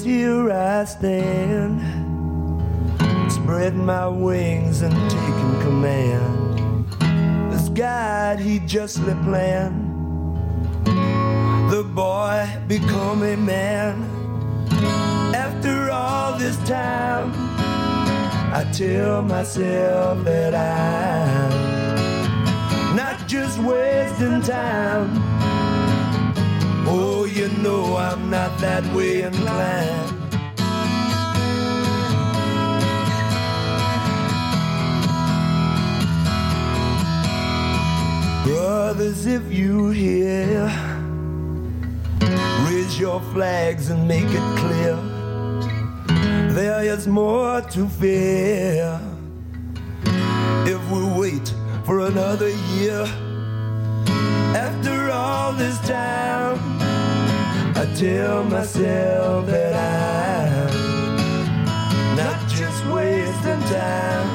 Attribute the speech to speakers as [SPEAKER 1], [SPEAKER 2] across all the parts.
[SPEAKER 1] here I stand, spreading my wings and taking command. This God, he justly planned the boy become a man. After all this time, I tell myself that I'm not just wasting time. Oh, you know I'm not that way inclined. Brothers, if you hear, raise your flags and make it clear. There is more to fear if we wait for another year. After all this time, I tell myself that I'm not just wasting time.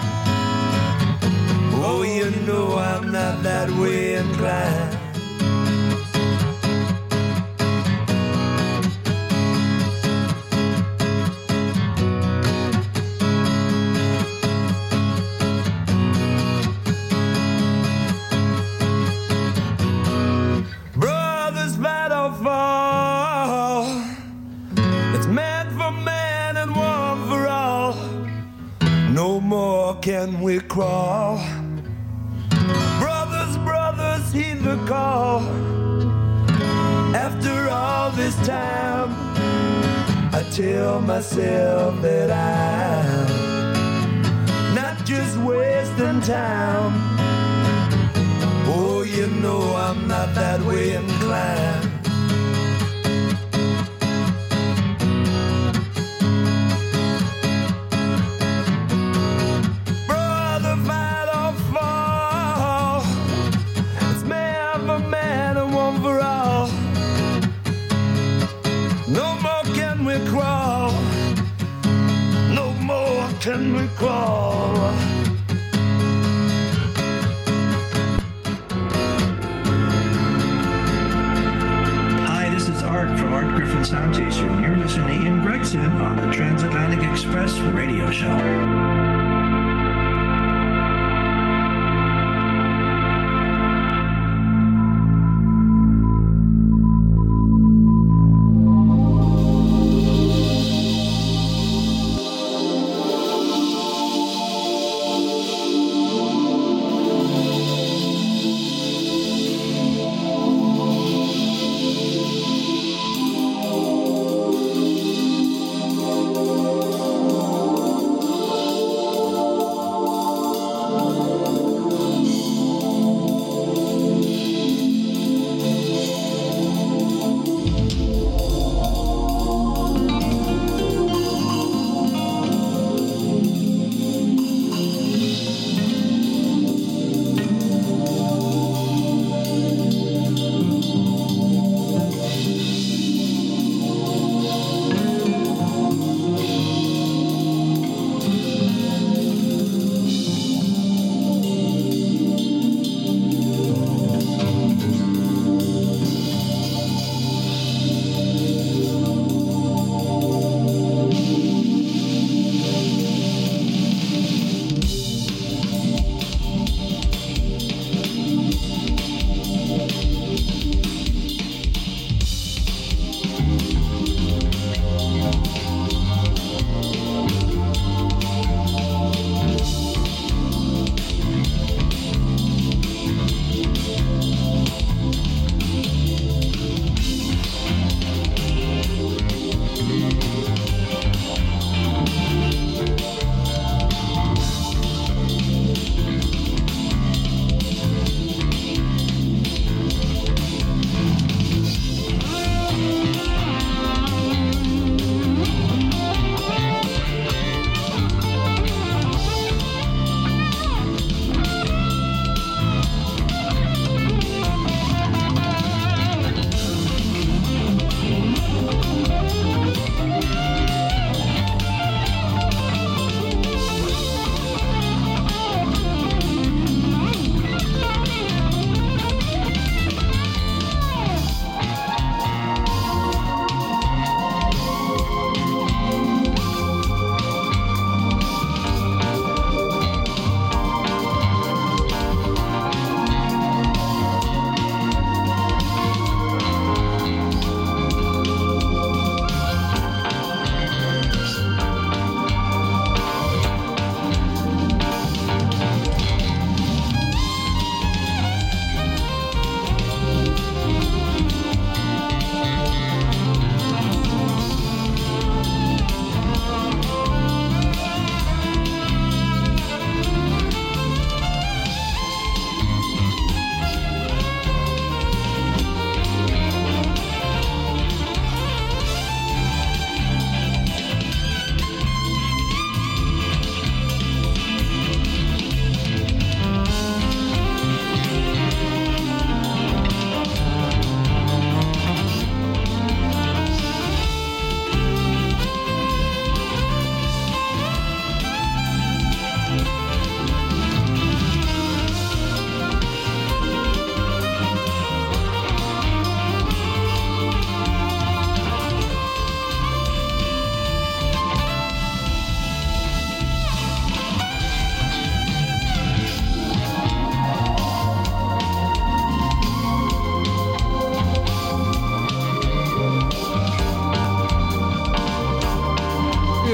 [SPEAKER 1] Oh, you know I'm not that way inclined. Can we crawl? Brothers, brothers, heed the call. After all this time, I tell myself that I'm not just wasting time. Oh, you know I'm not that way inclined. Can we crawl?
[SPEAKER 2] Hi, this is Art from Art Griffin Sound Chaser, and you're listening to Ian Gregson on the Transatlantic Express radio show.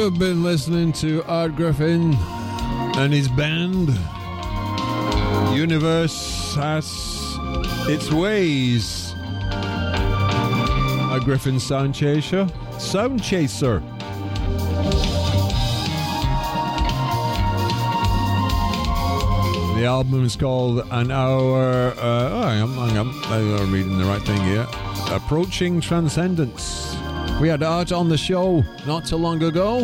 [SPEAKER 3] have been listening to Art Griffin and his band. Universe has its ways. Art Griffin Sound Chaser. Sound Chaser. The album is called An Hour. Hang on. I'm reading the right thing here. Approaching Transcendence. We had Art on the show not too long ago.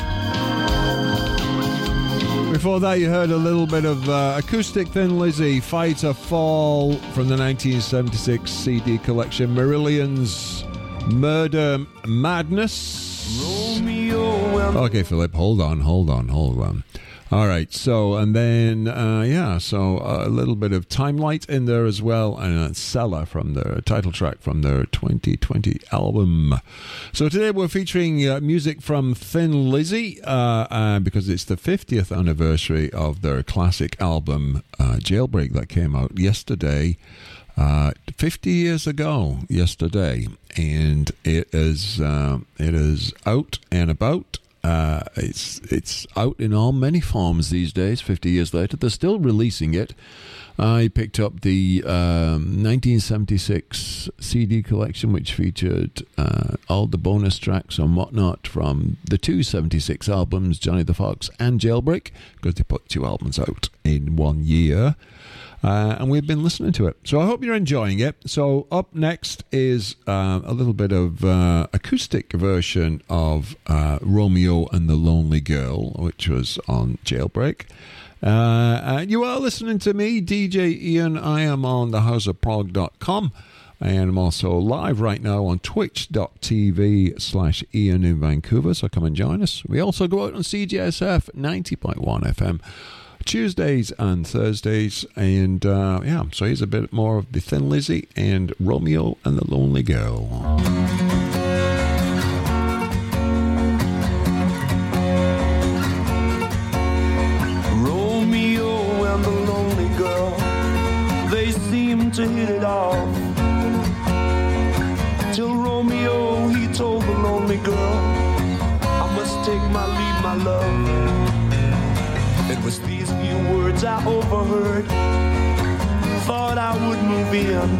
[SPEAKER 3] Before that, you heard a little bit of acoustic Thin Lizzy, Fight or Fall from the 1976 CD collection, Marillion's Murder Madness. Okay, Philip, hold on. All right, so, and then, so a little bit of Timelight in there as well, and Sella from their title track from their 2020 album. So today we're featuring music from Thin Lizzy, because it's the 50th anniversary of their classic album, Jailbreak, that came out yesterday, 50 years ago yesterday, and it is out and about. It's out in all many forms these days, 50 years later. They're still releasing it. I picked up the 1976 CD collection, which featured all the bonus tracks and whatnot from the two 76 albums, Johnny the Fox and Jailbreak, because they put two albums out in 1 year. And we've been listening to it. So I hope you're enjoying it. So up next is a little bit of acoustic version of Romeo and the Lonely Girl, which was on Jailbreak. You are listening to me, DJ Ian. I am on thehouseofprog.com. And I'm also live right now on twitch.tv/Ian in Vancouver. So come and join us. We also go out on CJSF 90.1 FM. Tuesdays and Thursdays, and so here's a bit more of the Thin Lizzy and Romeo and the Lonely Girl.
[SPEAKER 1] Romeo and the Lonely Girl, they seem to hit it off, till Romeo, he told the lonely girl, I must take my leave, my love. It was these few words I overheard, thought I would move in,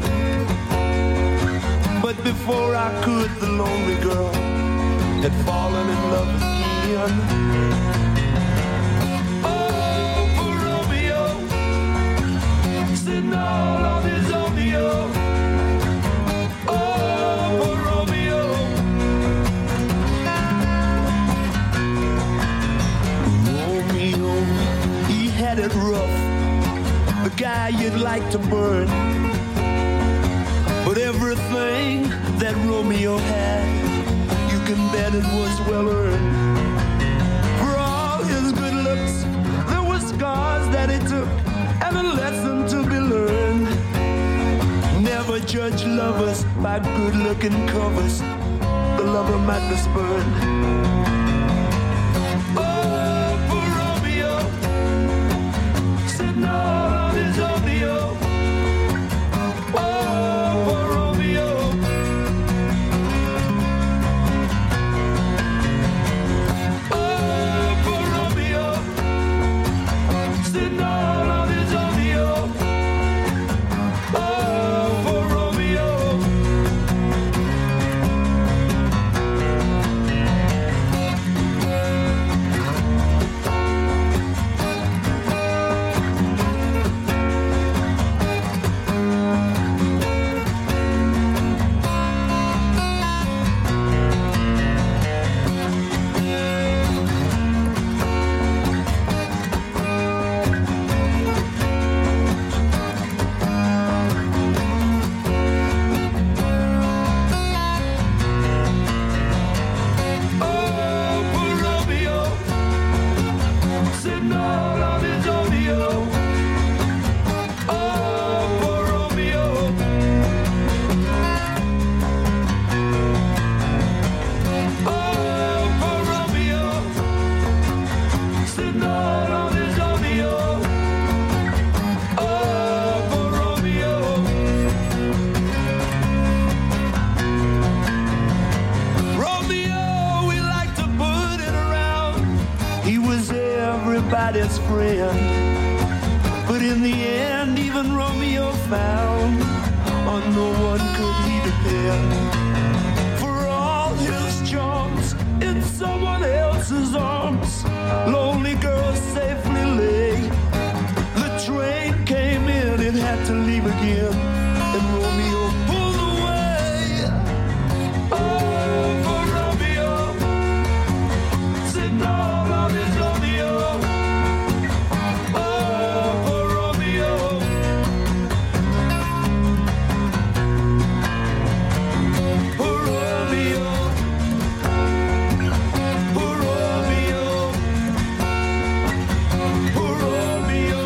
[SPEAKER 1] but before I could, the lonely girl had fallen in love again. Oh, for Romeo, sitting all on his Romeo. Oh, for Romeo. Romeo, he had it rough, the guy you'd like to burn. But everything that Romeo had, you can bet it was well earned. For all his good looks, there were scars that he took, and a lesson to be learned. Never judge lovers by good-looking covers, the lover might be spurned. Oh, for Romeo, sitting all on his Romeo. Oh, for Romeo. Oh, for Romeo, sitting all on his Romeo. Oh, for Romeo. friend. But in the end, even Romeo found on no one could he depend. For all his charms, in someone else's arms, lonely girl safely lay. The train came in, it had to leave again, and Romeo pulled away. Oh, for Romeo, sitting all on his Romeo. Oh, for Romeo. For Romeo. For Romeo. For Romeo.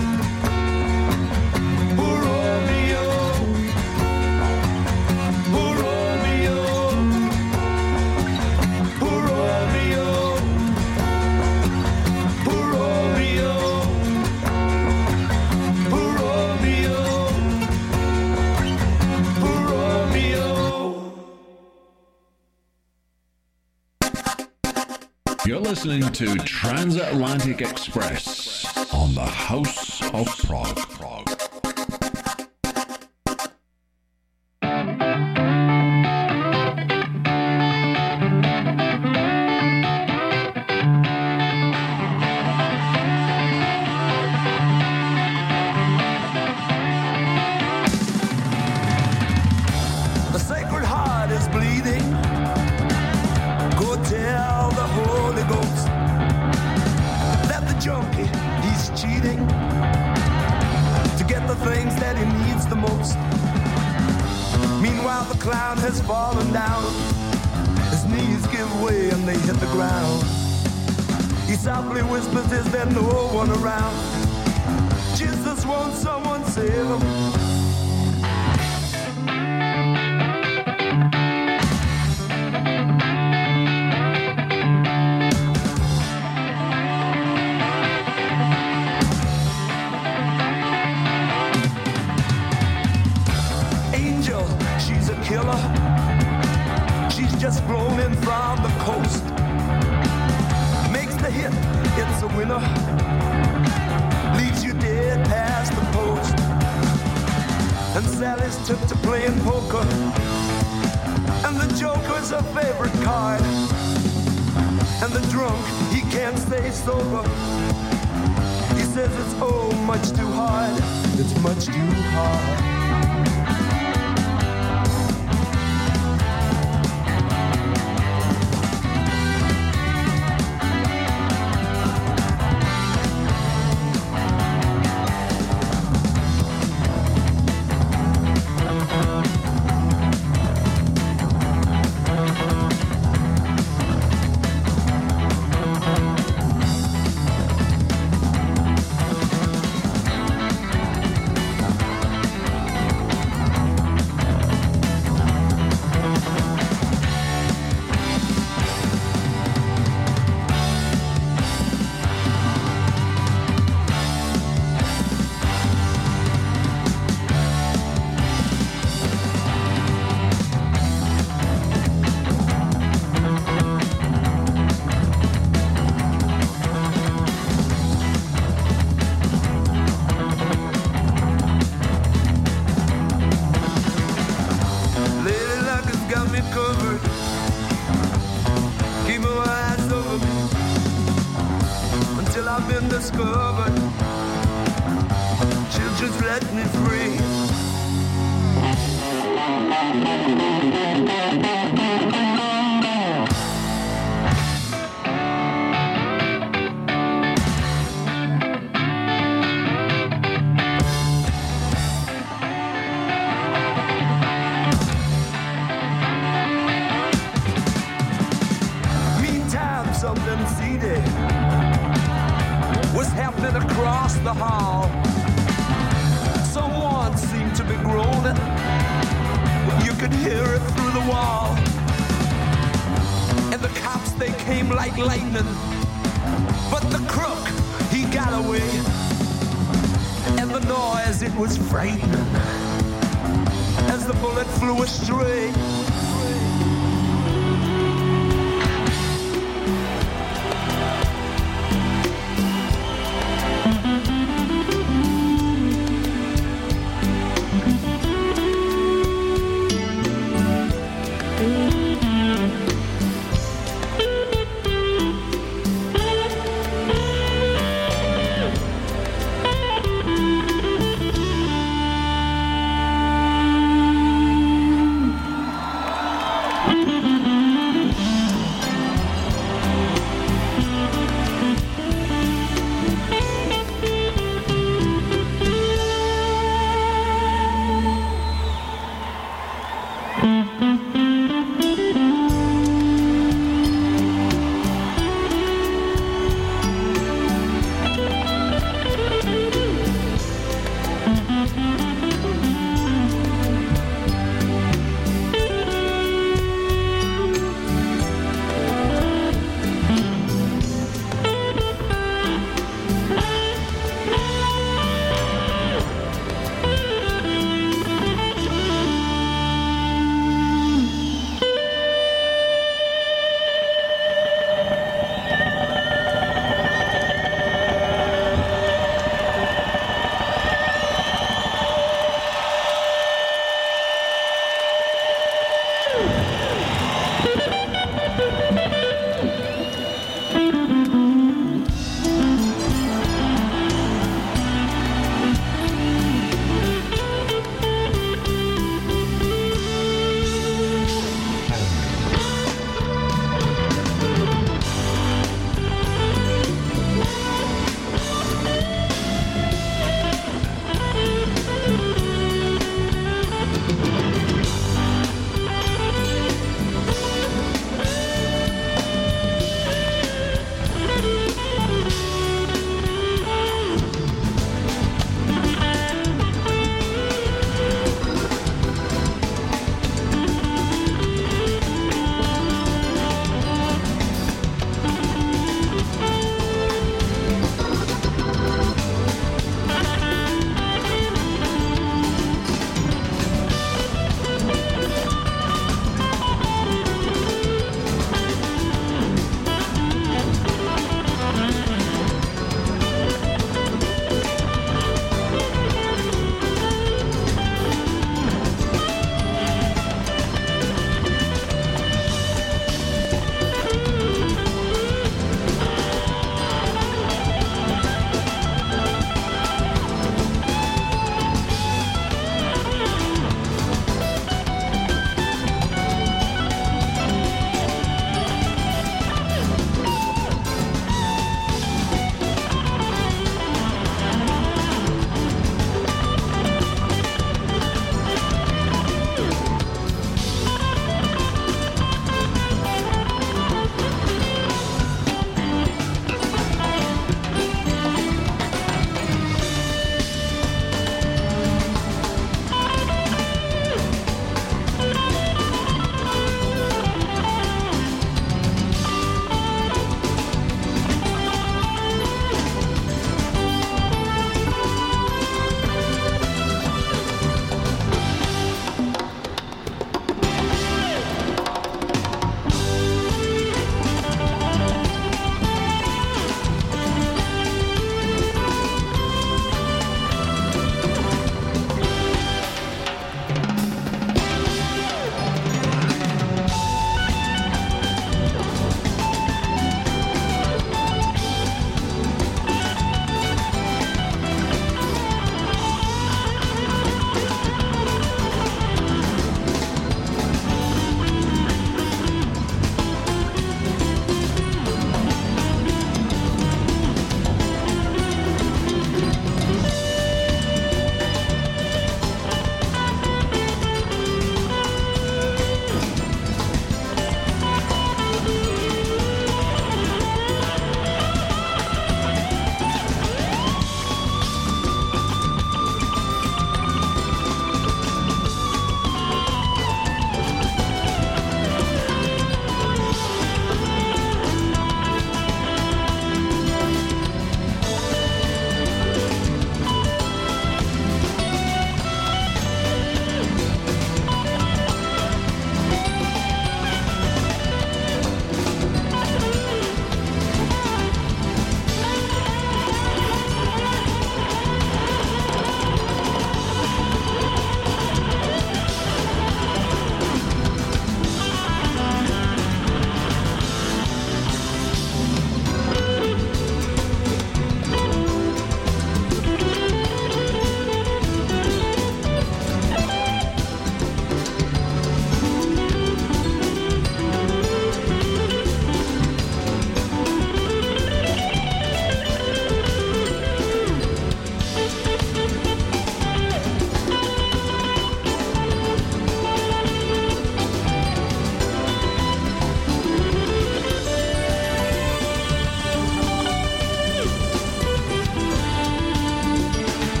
[SPEAKER 1] For Romeo. For Romeo. For Romeo. For Romeo. For Romeo. For Romeo.
[SPEAKER 4] You're listening to Transatlantic Express on the House of Prague.
[SPEAKER 1] The Sacred Heart is bleeding. Go tell the Holy Ghost that the junkie, he's cheating to get the things that he needs the most. Meanwhile, the clown has fallen down. His knees give way and they hit the ground. He softly whispers, is there no one around? Jesus, won't someone save him? Angel, she's a killer. She's just flown in from the coast. Makes the hit, it's a winner. Leaves you dead past the post. And Sally's took to playing poker. And the joker's her favorite card. And the drunk, he can't stay sober. He says it's oh much too hard. It's much too hard. Lady Luck has got me covered. Keep my eyes over me until I've been discovered. She'll just let me free. Meantime, something seedy was happening across the hall. Someone seemed to be groaning. You could hear it through the wall. And the cops, they came like lightning. But the crook, he got away. And the noise, it was frightening as the bullet flew astray.